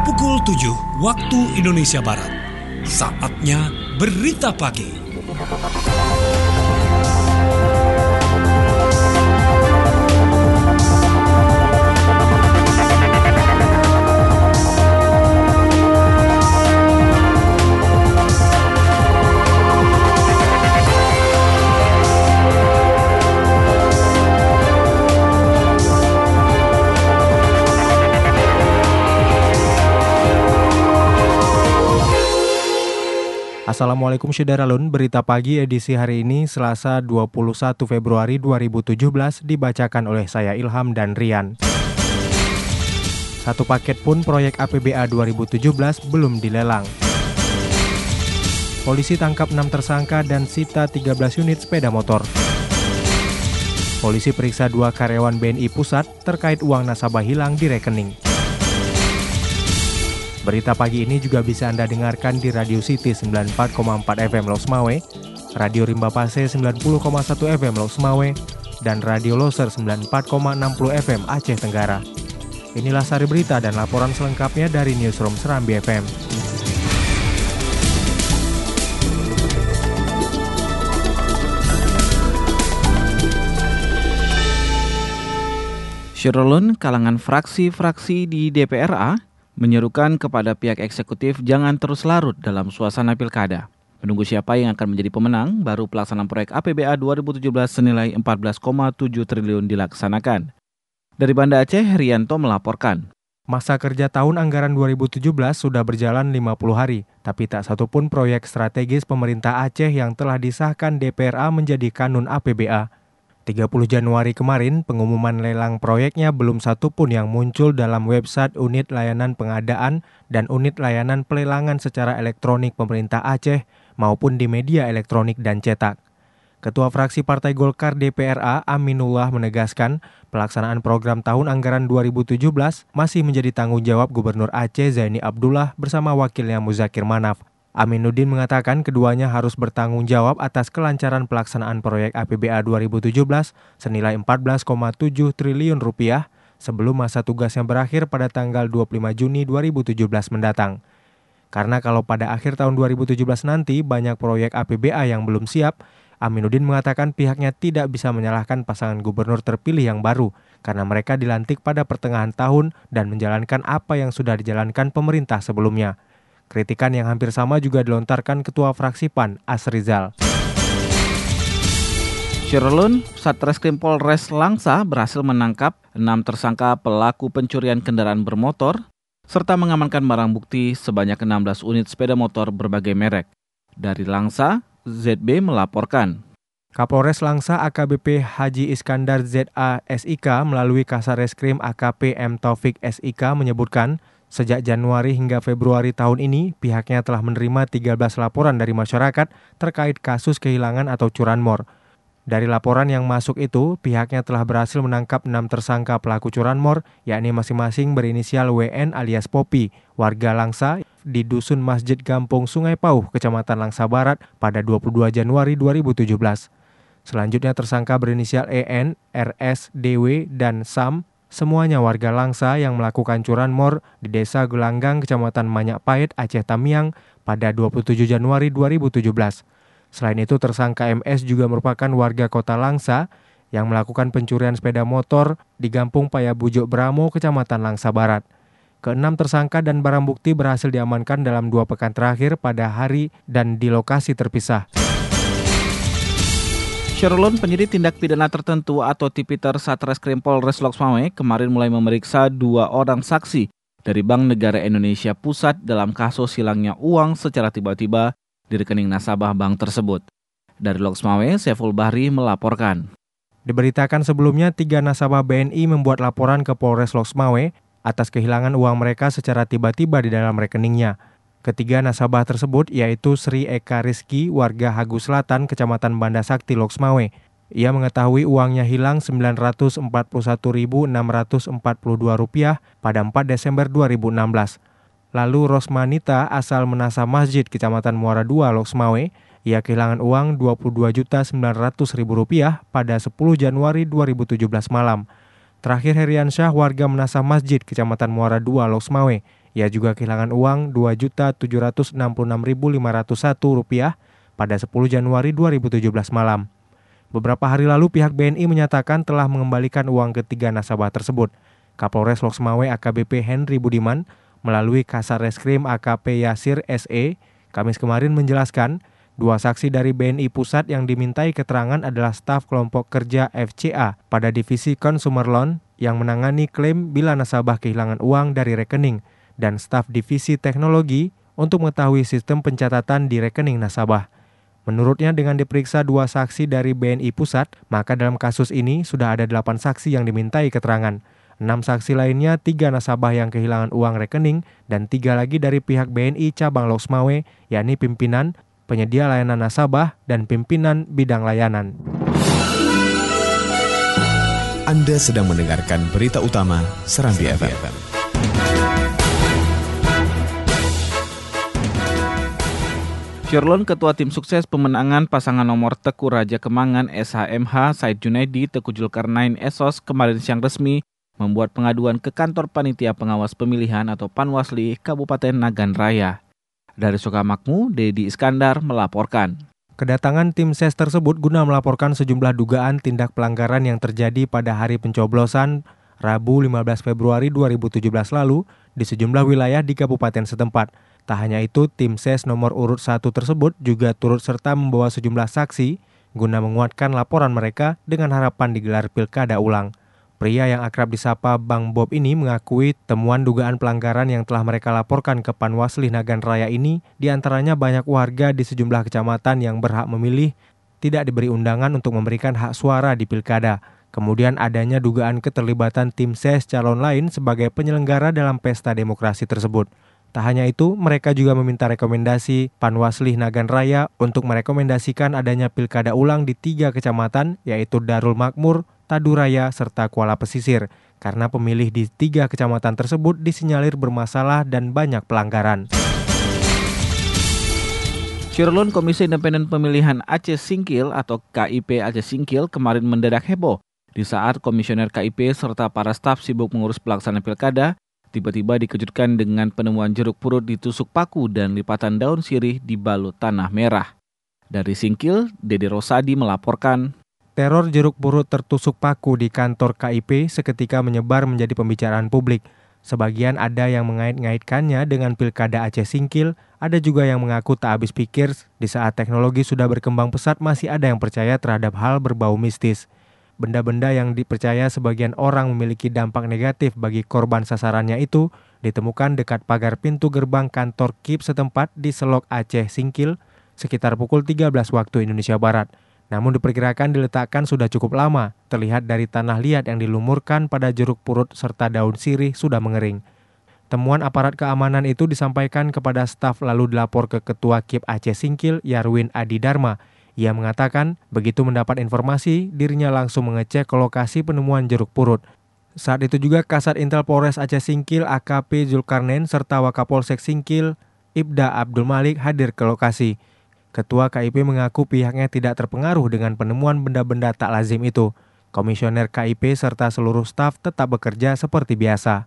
Pukul 7 waktu Indonesia Barat. Saatnya Berita Pagi. Assalamualaikum Syederalun, berita pagi edisi hari ini Selasa 21 Februari 2017 dibacakan oleh saya Ilham dan Rian. Satu paket pun proyek APBA 2017 belum dilelang. Polisi tangkap 6 tersangka dan sita 13 unit sepeda motor. Polisi periksa 2 karyawan BNI Pusat terkait uang nasabah hilang di rekening. Berita pagi ini juga bisa Anda dengarkan di Radio City 94,4 FM Losmawe, Radio Rimba Pase 90,1 FM Losmawe, dan Radio Loser 94,60 FM Aceh Tenggara. Inilah sari berita dan laporan selengkapnya dari Newsroom Serambi FM. Syederalun, kalangan fraksi-fraksi di DPRA menyerukan kepada pihak eksekutif jangan terus larut dalam suasana pilkada. Menunggu siapa yang akan menjadi pemenang, baru pelaksanaan proyek APBA 2017 senilai 14,7 triliun dilaksanakan. Dari Banda Aceh, Rianto melaporkan. Masa kerja tahun anggaran 2017 sudah berjalan 50 hari, tapi tak satupun proyek strategis pemerintah Aceh yang telah disahkan DPRA menjadi kanun APBA. 30 Januari kemarin, pengumuman lelang proyeknya belum satu pun yang muncul dalam website Unit Layanan Pengadaan dan Unit Layanan Pelelangan secara elektronik pemerintah Aceh maupun di media elektronik dan cetak. Ketua Fraksi Partai Golkar DPRA Aminullah menegaskan pelaksanaan program tahun anggaran 2017 masih menjadi tanggung jawab Gubernur Aceh Zaini Abdullah bersama wakilnya Muzakir Manaf. Aminuddin mengatakan keduanya harus bertanggung jawab atas kelancaran pelaksanaan proyek APBA 2017 senilai 14,7 triliun rupiah sebelum masa tugasnya berakhir pada tanggal 25 Juni 2017 mendatang. Karena kalau pada akhir tahun 2017 nanti banyak proyek APBA yang belum siap, Aminuddin mengatakan pihaknya tidak bisa menyalahkan pasangan gubernur terpilih yang baru karena mereka dilantik pada pertengahan tahun dan menjalankan apa yang sudah dijalankan pemerintah sebelumnya. Kritikan yang hampir sama juga dilontarkan Ketua Fraksi PAN, Asrizal. Syederalun, Satreskrim Polres Langsa berhasil menangkap 6 tersangka pelaku pencurian kendaraan bermotor serta mengamankan barang bukti sebanyak 16 unit sepeda motor berbagai merek. Dari Langsa, ZB melaporkan. Kapolres Langsa AKBP Haji Iskandar ZA SIK melalui Kasareskrim AKP M Taufik SIK menyebutkan sejak Januari hingga Februari tahun ini, pihaknya telah menerima 13 laporan dari masyarakat terkait kasus kehilangan atau curanmor. Dari laporan yang masuk itu, pihaknya telah berhasil menangkap 6 tersangka pelaku curanmor, yakni masing-masing berinisial WN alias Popi, warga Langsa di Dusun Masjid Gampung Sungai Pauh, Kecamatan Langsa Barat pada 22 Januari 2017. Selanjutnya tersangka berinisial EN, RS, DW, dan SAM, semuanya warga Langsa yang melakukan curanmor di Desa Gelanggang, Kecamatan Manyak Pait, Aceh Tamiang pada 27 Januari 2017. Selain itu, tersangka MS juga merupakan warga kota Langsa yang melakukan pencurian sepeda motor di Gampung Payabujuk Bramo, Kecamatan Langsa Barat. Keenam tersangka dan barang bukti berhasil diamankan dalam 2 pekan terakhir pada hari dan di lokasi terpisah. Syederalun, penyidik tindak pidana tertentu atau Tipiter Satreskrim Polres Losmawe kemarin mulai memeriksa 2 orang saksi dari Bank Negara Indonesia Pusat dalam kasus hilangnya uang secara tiba-tiba di rekening nasabah bank tersebut. Dari Losmawe, Saiful Bahri melaporkan. Diberitakan sebelumnya 3 nasabah BNI membuat laporan ke Polres Losmawe atas kehilangan uang mereka secara tiba-tiba di dalam rekeningnya. Ketiga nasabah tersebut yaitu Sri Eka Rizky, warga Hagu Selatan, Kecamatan Banda Sakti, Losmawe. Ia mengetahui uangnya hilang Rp941.642 pada 4 Desember 2016. Lalu Rosmanita asal Menasa Masjid, Kecamatan Muara II, Losmawe, ia kehilangan uang Rp22.900.000 pada 10 Januari 2017 malam. Terakhir Heriansyah, warga Menasa Masjid, Kecamatan Muara II, Losmawe, Ia juga kehilangan uang Rp2.766.501 pada 10 Januari 2017 malam. Beberapa hari lalu pihak BNI menyatakan telah mengembalikan uang ketiga nasabah tersebut. Kapolres Loksmawe AKBP Henry Budiman melalui Kasar Reskrim AKP Yasir SE Kamis kemarin menjelaskan, dua saksi dari BNI Pusat yang dimintai keterangan adalah staf kelompok kerja FCA pada divisi Consumer Loan yang menangani klaim bila nasabah kehilangan uang dari rekening dan staf divisi teknologi untuk mengetahui sistem pencatatan di rekening nasabah. Menurutnya dengan diperiksa dua saksi dari BNI Pusat, maka dalam kasus ini sudah ada 8 saksi yang dimintai keterangan. 6 saksi lainnya 3 nasabah yang kehilangan uang rekening dan 3 lagi dari pihak BNI Cabang Loksmawe, yakni pimpinan, penyedia layanan nasabah, dan pimpinan bidang layanan. Anda sedang mendengarkan berita utama Serambi FM. Syirlon Ketua Tim Sukses Pemenangan Pasangan Nomor Teku Raja Kemangan SHMH Said Junaidi Teku Zulkarnain Esos kemarin siang resmi membuat pengaduan ke Kantor Panitia Pengawas Pemilihan atau Panwasli Kabupaten Nagan Raya. Dari Sukamakmur, Dedi Iskandar melaporkan. Kedatangan tim SES tersebut guna melaporkan sejumlah dugaan tindak pelanggaran yang terjadi pada hari pencoblosan Rabu 15 Februari 2017 lalu di sejumlah wilayah di kabupaten setempat. Tak hanya itu, tim SES nomor urut 1 tersebut juga turut serta membawa sejumlah saksi guna menguatkan laporan mereka dengan harapan digelar pilkada ulang. Pria yang akrab disapa Bang Bob ini mengakui temuan dugaan pelanggaran yang telah mereka laporkan ke Panwasli Nagan Raya ini diantaranya banyak warga di sejumlah kecamatan yang berhak memilih tidak diberi undangan untuk memberikan hak suara di pilkada. Kemudian adanya dugaan keterlibatan tim SES calon lain sebagai penyelenggara dalam pesta demokrasi tersebut. Tak hanya itu, mereka juga meminta rekomendasi Panwasli Nagan Raya untuk merekomendasikan adanya pilkada ulang di 3 kecamatan, yaitu Darul Makmur, Taduraya, serta Kuala Pesisir, karena pemilih di 3 kecamatan tersebut disinyalir bermasalah dan banyak pelanggaran. Syirlon Komisi Independen Pemilihan Aceh Singkil atau KIP Aceh Singkil kemarin mendadak heboh di saat komisioner KIP serta para staf sibuk mengurus pelaksanaan pilkada, tiba-tiba dikejutkan dengan penemuan jeruk purut ditusuk paku dan lipatan daun sirih dibalut tanah merah. Dari Singkil, Dede Rosadi melaporkan. Teror jeruk purut tertusuk paku di kantor KIP seketika menyebar menjadi pembicaraan publik. Sebagian ada yang mengait-ngaitkannya dengan pilkada Aceh Singkil, ada juga yang mengaku tak habis pikir di saat teknologi sudah berkembang pesat masih ada yang percaya terhadap hal berbau mistis. Benda-benda yang dipercaya sebagian orang memiliki dampak negatif bagi korban sasarannya itu ditemukan dekat pagar pintu gerbang kantor KIP setempat di Selok Aceh Singkil sekitar pukul 13 waktu Indonesia Barat. Namun diperkirakan diletakkan sudah cukup lama, terlihat dari tanah liat yang dilumurkan pada jeruk purut serta daun sirih sudah mengering. Temuan aparat keamanan itu disampaikan kepada staf lalu dilapor ke Ketua KIP Aceh Singkil Yarwin Adi Dharma. Ia mengatakan begitu mendapat informasi, dirinya langsung mengecek ke lokasi penemuan jeruk purut. Saat itu juga Kasat Intel Polres Aceh Singkil AKP Zulkarnain serta Wakapolsek Singkil Ibda Abdul Malik hadir ke lokasi. Ketua KIP mengaku pihaknya tidak terpengaruh dengan penemuan benda-benda tak lazim itu. Komisioner KIP serta seluruh staf tetap bekerja seperti biasa.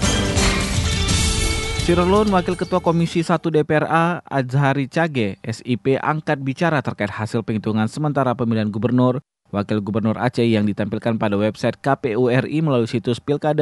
Syirlon Wakil Ketua Komisi 1 DPRA Azhari Cage SIP angkat bicara terkait hasil penghitungan sementara pemilihan gubernur, wakil gubernur Aceh yang ditampilkan pada website KPU RI melalui situs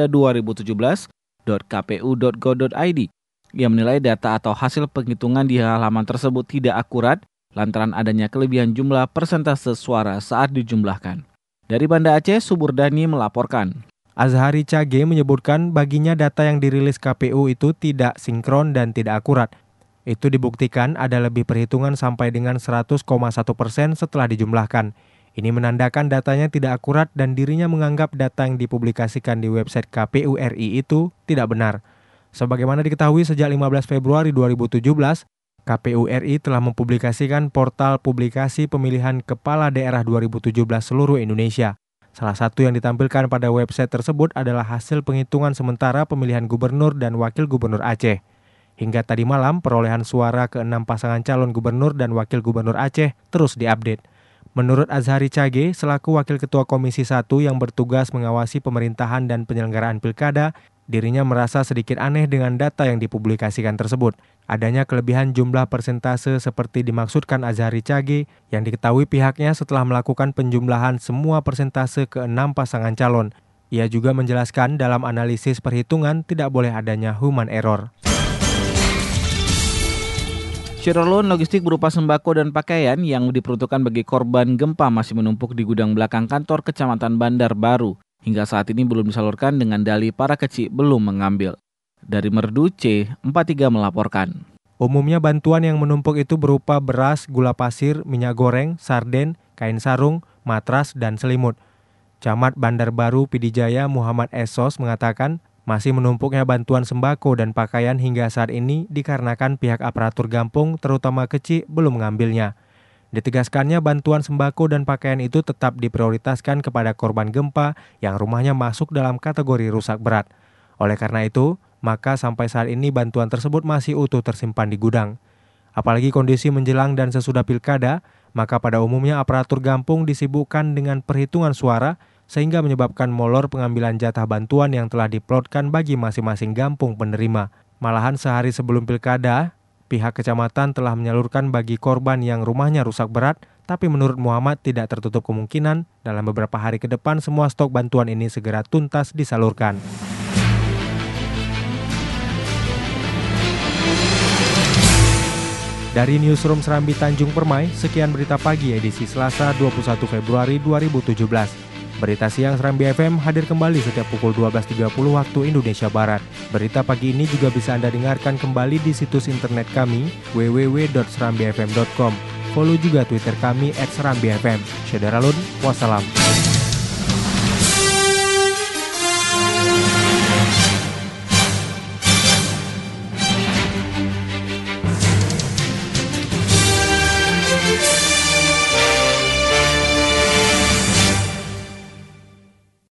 pilkada2017.kpu.go.id. Ia menilai data atau hasil penghitungan di halaman tersebut tidak akurat lantaran adanya kelebihan jumlah persentase suara saat dijumlahkan. Dari Banda Aceh, Suburdani melaporkan. Azhari Cage menyebutkan baginya data yang dirilis KPU itu tidak sinkron dan tidak akurat. Itu dibuktikan ada lebih perhitungan sampai dengan 100,1% setelah dijumlahkan. Ini menandakan datanya tidak akurat dan dirinya menganggap data yang dipublikasikan di website KPU RI itu tidak benar. Sebagaimana diketahui sejak 15 Februari 2017, KPU RI telah mempublikasikan portal publikasi pemilihan kepala daerah 2017 seluruh Indonesia. Salah satu yang ditampilkan pada website tersebut adalah hasil penghitungan sementara pemilihan gubernur dan wakil gubernur Aceh. Hingga tadi malam, perolehan suara ke-6 pasangan calon gubernur dan wakil gubernur Aceh terus diupdate. Menurut Azhari Cage, selaku Wakil Ketua Komisi 1 yang bertugas mengawasi pemerintahan dan penyelenggaraan pilkada, Dirinya merasa sedikit aneh dengan data yang dipublikasikan tersebut. Adanya kelebihan jumlah persentase seperti dimaksudkan Azhari Cage yang diketahui pihaknya setelah melakukan penjumlahan semua persentase ke 6 pasangan calon. Ia juga menjelaskan dalam analisis perhitungan tidak boleh adanya human error. Shiroloan logistik berupa sembako dan pakaian yang diperuntukkan bagi korban gempa masih menumpuk di gudang belakang kantor Kecamatan Bandar Baru. Hingga saat ini belum disalurkan dengan dalih para kecil belum mengambil. Dari Merdu C43 melaporkan. Umumnya bantuan yang menumpuk itu berupa beras, gula pasir, minyak goreng, sarden, kain sarung, matras, dan selimut. Camat Bandar Baru Pidijaya Muhammad Esos mengatakan masih menumpuknya bantuan sembako dan pakaian hingga saat ini dikarenakan pihak aparatur Gampung terutama kecil belum mengambilnya. Ditegaskannya bantuan sembako dan pakaian itu tetap diprioritaskan kepada korban gempa yang rumahnya masuk dalam kategori rusak berat. Oleh karena itu, maka sampai saat ini bantuan tersebut masih utuh tersimpan di gudang. Apalagi kondisi menjelang dan sesudah pilkada, maka pada umumnya aparatur Gampung disibukkan dengan perhitungan suara sehingga menyebabkan molor pengambilan jatah bantuan yang telah diplotkan bagi masing-masing Gampung penerima. Malahan sehari sebelum pilkada, pihak kecamatan telah menyalurkan bagi korban yang rumahnya rusak berat, tapi menurut Muhammad tidak tertutup kemungkinan dalam beberapa hari ke depan semua stok bantuan ini segera tuntas disalurkan. Dari Newsroom Serambi Tanjung Permai, sekian berita pagi edisi Selasa 21 Februari 2017. Berita siang Serambi FM hadir kembali setiap pukul 12.30 waktu Indonesia Barat. Berita pagi ini juga bisa Anda dengarkan kembali di situs internet kami www.serambifm.com. Follow juga Twitter kami @serambifm. Syederalun, wassalam.